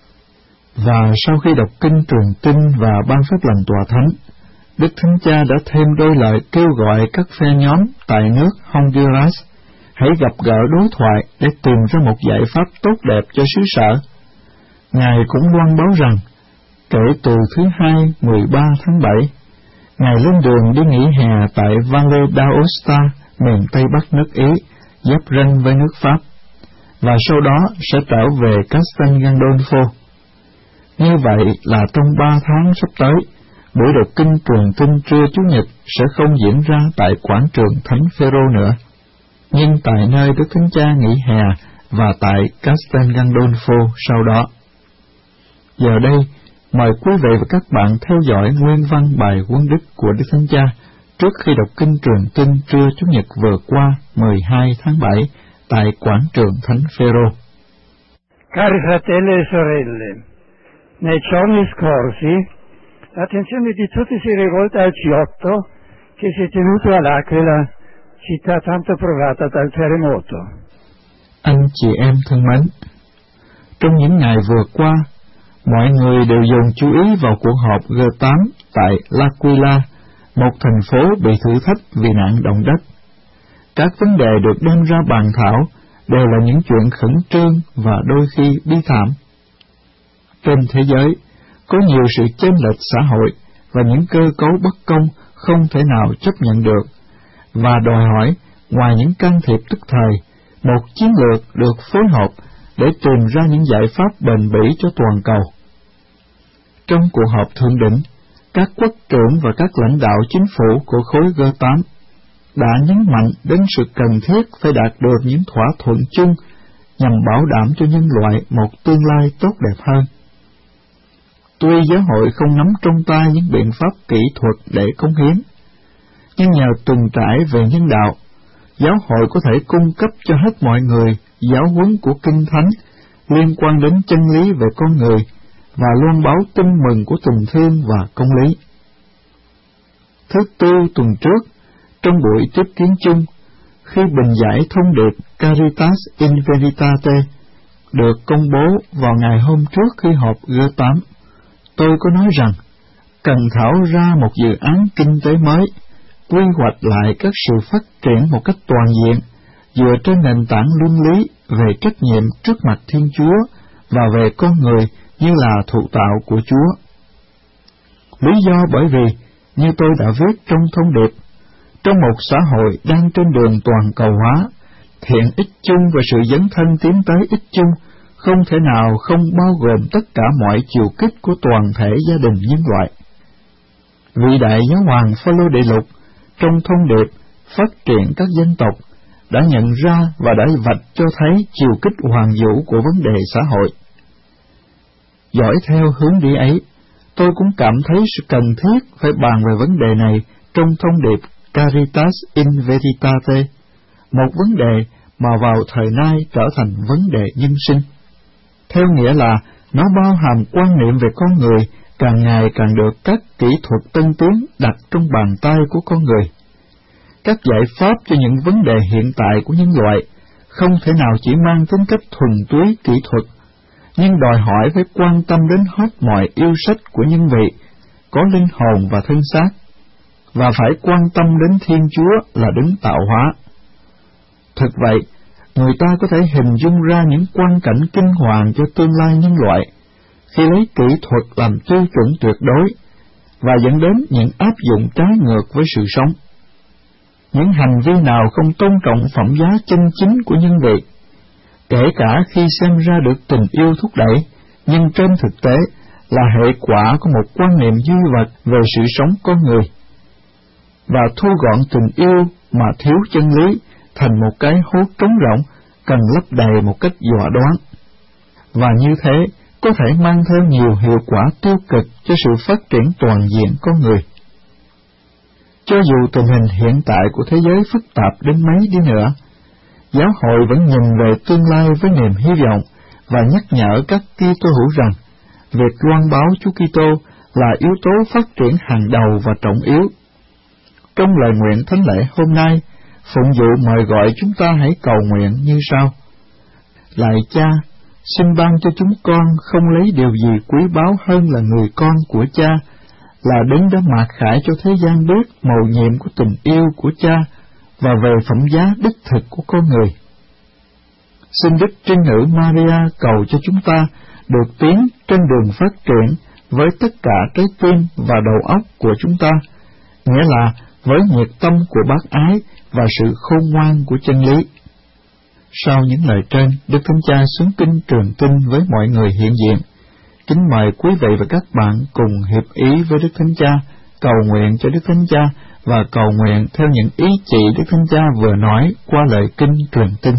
Và sau khi đọc kinh truyền tin và ban phép lành tòa thánh, Đức Thánh Cha đã thêm đôi lời kêu gọi các phe nhóm tại nước Honduras hãy gặp gỡ đối thoại để tìm ra một giải pháp tốt đẹp cho xứ sở. Ngài cũng loan báo rằng, kể từ thứ Hai 13 tháng 7, Ngài lên đường đi nghỉ hè tại Valle d'Aosta, miền Tây Bắc nước Ý, giáp ranh với nước Pháp, và sau đó sẽ trở về Castel Gandolfo. Như vậy là trong 3 tháng sắp tới, buổi đọc kinh truyền tin trưa Chủ nhật sẽ không diễn ra tại quảng trường Thánh Phêrô nữa, nhưng tại nơi Đức Thánh Cha nghỉ hè và tại Castel Gandolfo sau đó. Giờ đây, mời quý vị và các bạn theo dõi nguyên văn bài huấn đức của Đức Thánh Cha trước khi đọc kinh truyền tin trưa Chủ nhật vừa qua 12 tháng 7 tại quảng trường Thánh Phêrô. Cari fratelli e sorelle, nei giorni scorsi l'attenzione di tutti si è rivolta al G8 che si è tenuto all'Aquila, città tanto provata dal terremoto. Anh chị em thân mến, trong những ngày vừa qua, mọi người đều dồn chú ý vào cuộc họp G8 tại L'Aquila, một thành phố bị thử thách vì nạn động đất. Các vấn đề được đem ra bàn thảo đều là những chuyện khẩn trương và đôi khi bi thảm. Trên thế giới, có nhiều sự chênh lệch xã hội và những cơ cấu bất công không thể nào chấp nhận được, và đòi hỏi, ngoài những can thiệp tức thời, một chiến lược được phối hợp để tìm ra những giải pháp bền bỉ cho toàn cầu. Trong cuộc họp thượng đỉnh, các quốc trưởng và các lãnh đạo chính phủ của khối G8 đã nhấn mạnh đến sự cần thiết phải đạt được những thỏa thuận chung nhằm bảo đảm cho nhân loại một tương lai tốt đẹp hơn. Tuy giáo hội không nắm trong tay những biện pháp kỹ thuật để cống hiến, nhưng nhờ từng trải về nhân đạo, giáo hội có thể cung cấp cho hết mọi người giáo huấn của Kinh Thánh liên quan đến chân lý về con người và loan báo tin mừng của tình thương và công lý. Thứ Tư tuần trước, trong buổi tiếp kiến chung, khi bình giải thông điệp Caritas in Veritate được công bố vào ngày hôm trước khi họp G8, tôi có nói rằng cần thảo ra một dự án kinh tế mới, quy hoạch lại các sự phát triển một cách toàn diện, dựa trên nền tảng luân lý về trách nhiệm trước mặt Thiên Chúa và về con người như là thụ tạo của Chúa. Lý do bởi vì, như tôi đã viết trong thông điệp, trong một xã hội đang trên đường toàn cầu hóa, thiện ích chung và sự dấn thân tiến tới ích chung không thể nào không bao gồm tất cả mọi chiều kích của toàn thể gia đình nhân loại. Vị đại giáo hoàng Phaolô Đệ Lục trong thông điệp phát triển các dân tộc đã nhận ra và đã vạch cho thấy chiều kích hoàn vũ của vấn đề xã hội. Dõi theo hướng đi ấy, tôi cũng cảm thấy sự cần thiết phải bàn về vấn đề này trong thông điệp Caritas in Veritate, một vấn đề mà vào thời nay trở thành vấn đề nhân sinh. Theo nghĩa là nó bao hàm quan niệm về con người càng ngày càng được các kỹ thuật tân tiến đặt trong bàn tay của con người. Các giải pháp cho những vấn đề hiện tại của nhân loại không thể nào chỉ mang tính cách thuần túy kỹ thuật, nhưng đòi hỏi phải quan tâm đến hết mọi yêu sách của nhân vị, có linh hồn và thân xác, và phải quan tâm đến Thiên Chúa là đấng tạo hóa. Thực vậy, người ta có thể hình dung ra những quang cảnh kinh hoàng cho tương lai nhân loại khi lấy kỹ thuật làm tiêu chuẩn tuyệt đối và dẫn đến những áp dụng trái ngược với sự sống. Những hành vi nào không tôn trọng phẩm giá chân chính của nhân vị, kể cả khi xem ra được tình yêu thúc đẩy, nhưng trên thực tế là hệ quả của một quan niệm duy vật về sự sống con người, và thu gọn tình yêu mà thiếu chân lý thành một cái hố trống rỗng cần lấp đầy một cách dọa đoán, và như thế có thể mang theo nhiều hiệu quả tiêu cực cho sự phát triển toàn diện con người. Cho dù tình hình hiện tại của thế giới phức tạp đến mấy đi nữa, giáo hội vẫn nhìn về tương lai với niềm hy vọng và nhắc nhở các Kitô hữu rằng việc loan báo Chúa Kitô là yếu tố phát triển hàng đầu và trọng yếu. Trong lời nguyện thánh lễ hôm nay, phụng vụ mời gọi chúng ta hãy cầu nguyện như sau: Lạy Cha, xin ban cho chúng con không lấy điều gì quý báu hơn là người con của Cha, là đấng đã mạt khải cho thế gian biết mầu nhiệm của tình yêu của Cha và về phẩm giá đích thực của con người. Xin Đức Trinh Nữ Maria cầu cho chúng ta được tiến trên đường phát triển với tất cả trái tim và đầu óc của chúng ta, nghĩa là với nhiệt tâm của bác ái và sự khôn ngoan của chân lý. Sau những lời trên, Đức Thánh Cha xướng kinh truyền tin với mọi người hiện diện. Kính mời quý vị và các bạn cùng hiệp ý với Đức Thánh Cha, cầu nguyện cho Đức Thánh Cha và cầu nguyện theo những ý chỉ Đức Thánh Cha vừa nói qua lời kinh truyền tin.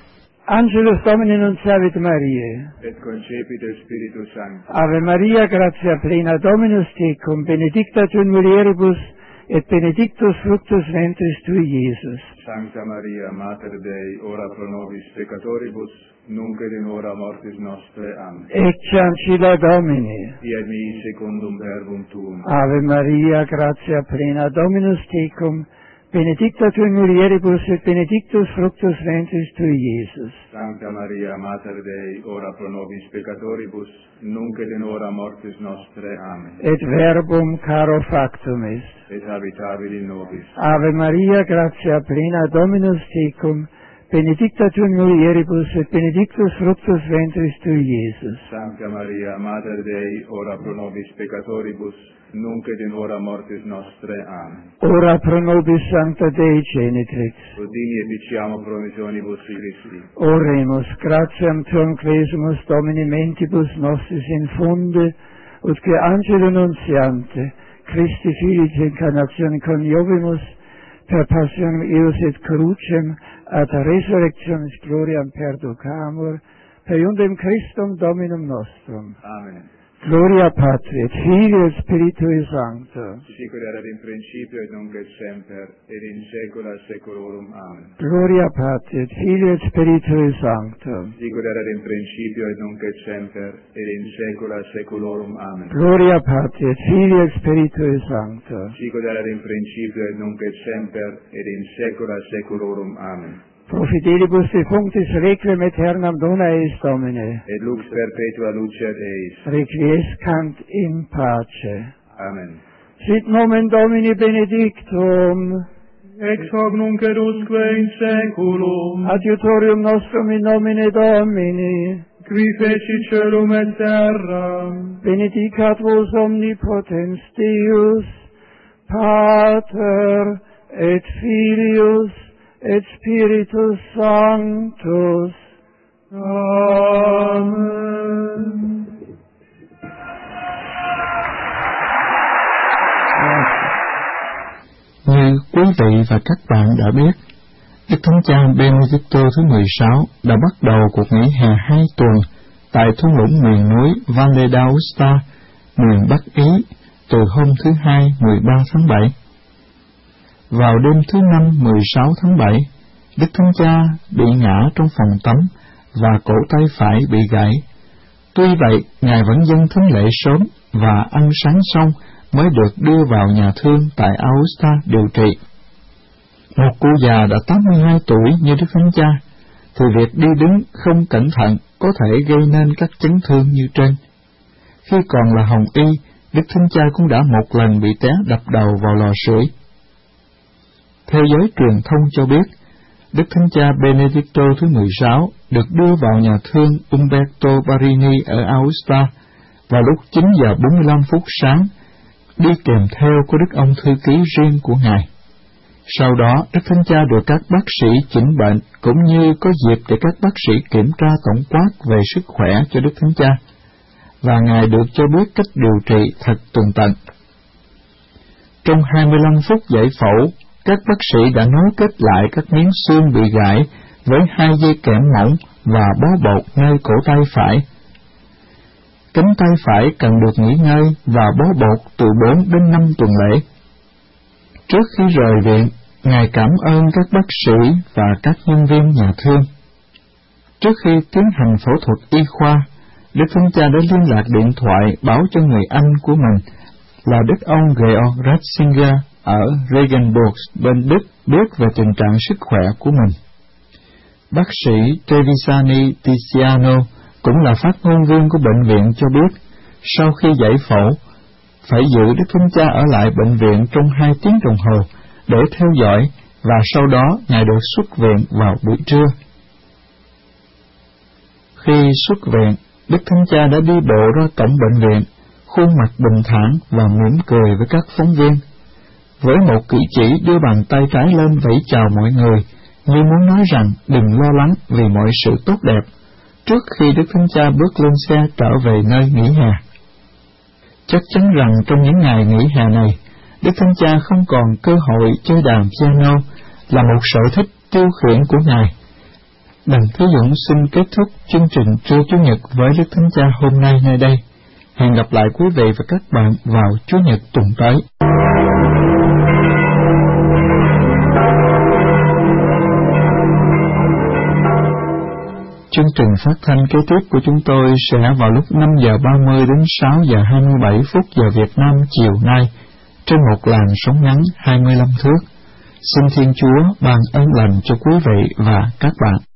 Angelus Domini nunciavit Mariae, et concepit Spiritus Sancti. Ave Maria, gratia plena Dominus tecum, benedicta tu in mulieribus, et benedictus fructus ventris tui, Iesus. Sancta Maria, Mater Dei, ora pro nobis peccatoribus, nunc et in hora mortis nostre. Amen. Ecce ancilla Domini. Fiat mi secundum verbum tuum. Ave Maria, gratia plena Dominus tecum, benedicta tu in mulieribus, et benedictus fructus ventris tui, Iesus. Sancta Maria, Mater Dei, ora pro nobis peccatoribus, nunc et in hora mortis nostre. Amen. Et verbum caro factum est. Et habitabil in nobis. Ave Maria, gratia plena Dominus tecum, benedicta tu in mulieribus, et benedictus fructus ventris tui, Iesus. Sancta Maria, Mater Dei, ora pro nobis peccatoribus, nunc et in hora mortis nostre. Amen. Ora pro nobis Sancta Dei Genitrix. Udini et diciamo promissionibus Christi. Oremus, gratiam tuam clesumus Domini mentibus nostris infunde, ut que angelo nuntiante, Christi Filii incarnatione coniovimus, per passionem eius et crucem, ad resurrectionis gloriam perducamur, per iundem Christum Dominum nostrum. Amen. Gloria Patri, et Filii et Spiritui Sancto. Sicut erat in principio et nunc et semper, et in saecula saeculorum. Amen. Gloria Patri, et Filii et Spiritui Sancto. Sicut erat in principio et nunc et semper, et in saecula saeculorum. Amen. Gloria Patri, et Filii et Spiritui Sancto. Sicut erat in principio et nunc et semper, et in saecula saeculorum. Amen. Pro fidelibus defunctis requiem aeternam dona eis Domine. Et lux perpetua lucet eis. Requiescant in pace. Amen. Sit nomen Domini benedictum. Ex hoc nunc et usque in saeculum. Adiutorium nostrum in nomine Domini. Qui feci celum et terra. Benedicat vos omnipotens Deus, Pater et Filius et Spiritus Sanctus. Amen. Như quý vị và các bạn đã biết, Đức Thánh Cha Benedicto thứ 16 đã bắt đầu cuộc nghỉ hè 2 tuần tại thung lũng miền núi Valle d'Aosta, miền Bắc Ý, từ hôm thứ Hai 13 tháng 7. Vào đêm thứ Năm 16 tháng 7, Đức Thánh Cha bị ngã trong phòng tắm và cổ tay phải bị gãy. Tuy vậy, Ngài vẫn dâng thánh lễ sớm và ăn sáng xong mới được đưa vào nhà thương tại Aosta điều trị. Một cụ già đã 82 tuổi như Đức Thánh Cha, thì việc đi đứng không cẩn thận có thể gây nên các chấn thương như trên. Khi còn là hồng y, Đức Thánh Cha cũng đã một lần bị té đập đầu vào lò sưởi. Theo giới truyền thông cho biết, Đức Thánh Cha Benedicto thứ 16 được đưa vào nhà thương Umberto Barini ở Aosta vào lúc 9 giờ 45 phút sáng, đi kèm theo có Đức ông thư ký riêng của Ngài. Sau đó, Đức Thánh Cha được các bác sĩ chỉnh bệnh, cũng như có dịp để các bác sĩ kiểm tra tổng quát về sức khỏe cho Đức Thánh Cha, và Ngài được cho biết cách điều trị thật tường tận. Trong 25 phút giải phẫu, các bác sĩ đã nối kết lại các miếng xương bị gãy với 2 dây kẽm mỏng và bó bột nơi cổ tay phải. Cánh tay phải cần được nghỉ ngơi và bó bột từ 4 đến 5 tuần lễ. Trước khi rời viện, Ngài cảm ơn các bác sĩ và các nhân viên nhà thương. Trước khi tiến hành phẫu thuật y khoa, Đức Thánh Cha đã liên lạc điện thoại báo cho người anh của mình là Đức ông Georg Ratzinger ở Regensburg bên Đức biết về tình trạng sức khỏe của mình. Bác sĩ Trevisani Tiziano cũng là phát ngôn viên của bệnh viện cho biết, sau khi giải phẫu, phải giữ Đức Thánh Cha ở lại bệnh viện trong 2 tiếng đồng hồ để theo dõi, và sau đó Ngài được xuất viện vào buổi trưa. Khi xuất viện, Đức Thánh Cha đã đi bộ ra cổng bệnh viện, khuôn mặt bình thản và mỉm cười với các phóng viên. Với một cử chỉ đưa bàn tay trái lên vẫy chào mọi người, như muốn nói rằng đừng lo lắng vì mọi sự tốt đẹp, trước khi Đức Thánh Cha bước lên xe trở về nơi nghỉ hè. Chắc chắn rằng trong những ngày nghỉ hè này, Đức Thánh Cha không còn cơ hội chơi đàn piano là một sở thích tiêu khiển của Ngài. Đặng Thế Dũng xin kết thúc chương trình trưa Chủ nhật với Đức Thánh Cha hôm nay nơi đây. Hẹn gặp lại quý vị và các bạn vào Chủ nhật tuần tới. Chương trình phát thanh kế tiếp của chúng tôi sẽ vào lúc 5 giờ 30 đến 6 giờ 27 phút giờ Việt Nam chiều nay, trên một làn sóng ngắn 25 thước. Xin Thiên Chúa ban ơn lành cho quý vị và các bạn.